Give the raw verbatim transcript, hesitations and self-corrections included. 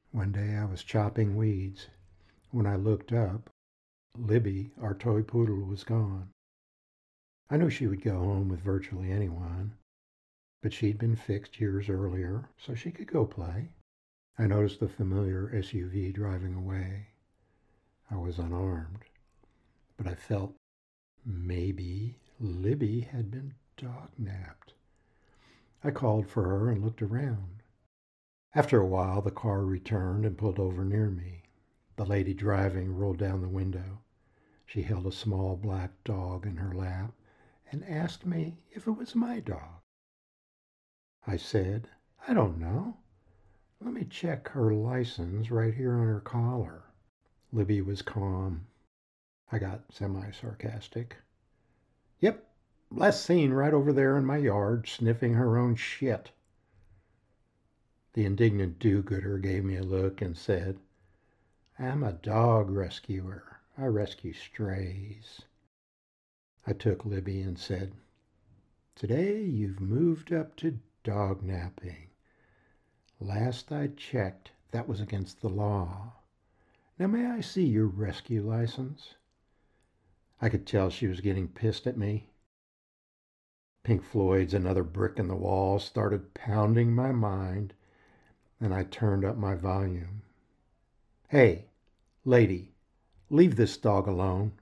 One day I was chopping weeds. When I looked up, Libby, our toy poodle, was gone. I knew she would go home with virtually anyone, but she'd been fixed years earlier so she could go play. I noticed the familiar S U V driving away. I was unarmed, but I felt maybe Libby had been dog-napped. I called for her and looked around. After a while, the car returned and pulled over near me. The lady driving rolled down the window. She held a small black dog in her lap and asked me if it was my dog. I said, I don't know. Let me check her license right here on her collar. Libby was calm. I got semi-sarcastic. Yep, last seen right over there in my yard, sniffing her own shit. The indignant do-gooder gave me a look and said, I'm a dog rescuer. I rescue strays. I took Libby and said, today you've moved up to dog napping. Last I checked, that was against the law. Now may I see your rescue license? I could tell she was getting pissed at me. Pink Floyd's Another Brick in the Wall started pounding my mind, and I turned up my volume. Hey, lady, leave this dog alone.